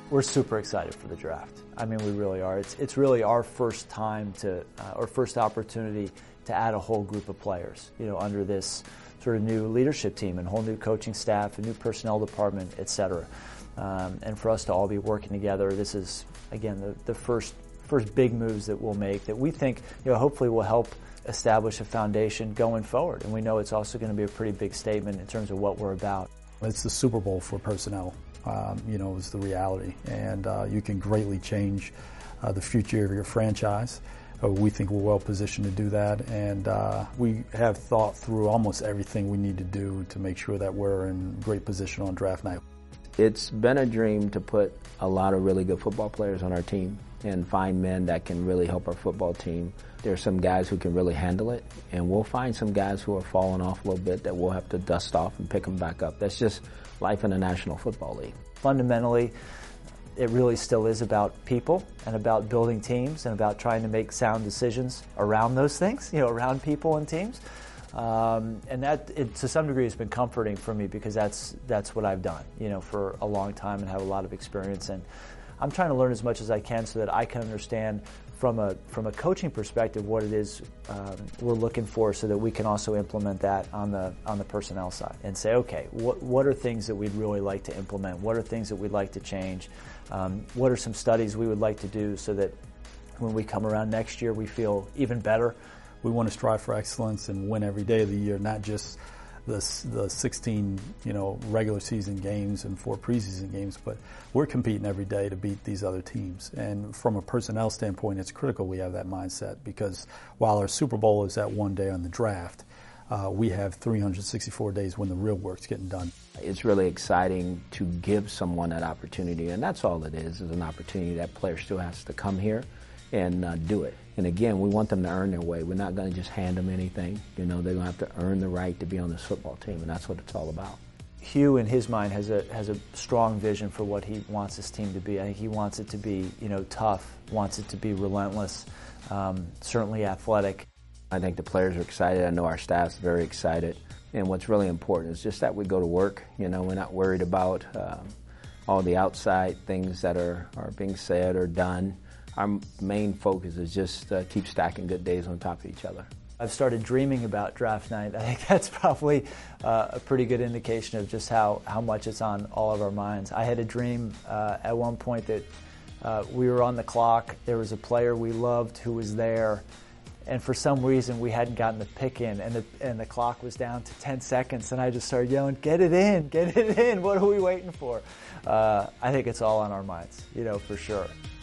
We're super excited for the draft. I mean, we really are. It's really our first time our first opportunity to add a whole group of players, under this sort of new leadership team and whole new coaching staff, a new personnel department, et cetera. And for us to all be working together, this is, again, the first big moves that we'll make that we think, hopefully will help establish a foundation going forward. And we know it's also going to be a pretty big statement in terms of what we're about. It's the Super Bowl for personnel, is the reality. And you can greatly change the future of your franchise. We think we're well positioned to do that, and we have thought through almost everything we need to do to make sure that we're in great position on draft night. It's been a dream to put a lot of really good football players on our team and find men that can really help our football team. There's some guys who can really handle it, and we'll find some guys who are falling off a little bit that we'll have to dust off and pick them back up. That's just life in the National Football League. Fundamentally, it really still is about people and about building teams and about trying to make sound decisions around those things, around people and teams. And that, to some degree, has been comforting for me because that's what I've done, for a long time and have a lot of experience. And I'm trying to learn as much as I can so that I can understand from a coaching perspective what it is we're looking for, so that we can also implement that on the personnel side and say, okay, what are things that we'd really like to implement? What are things that we'd like to change? What are some studies we would like to do so that when we come around next year we feel even better? We want to strive for excellence and win every day of the year, not just the 16 regular season games and 4 preseason games, but we're competing every day to beat these other teams. And from a personnel standpoint, it's critical we have that mindset, because while our Super Bowl is that one day on the draft, we have 364 days when the real work's getting done. It's really exciting to give someone that opportunity, and that's all it is an opportunity. That player still has to come here and do it. And again, we want them to earn their way. We're not going to just hand them anything. They're going to have to earn the right to be on this football team, and that's what it's all about. Hugh, in his mind, has a strong vision for what he wants this team to be. I think he wants it to be, tough, wants it to be relentless, certainly athletic. I think the players are excited. I know our staff's very excited. And what's really important is just that we go to work. We're not worried about all the outside things that are being said or done. Our main focus is just keep stacking good days on top of each other. I've started dreaming about draft night. I think that's probably a pretty good indication of just how much it's on all of our minds. I had a dream at one point that we were on the clock. There was a player we loved who was there, and for some reason we hadn't gotten the pick in, and the clock was down to 10 seconds, and I just started yelling, "Get it in! Get it in! What are we waiting for?" I think it's all on our minds, for sure.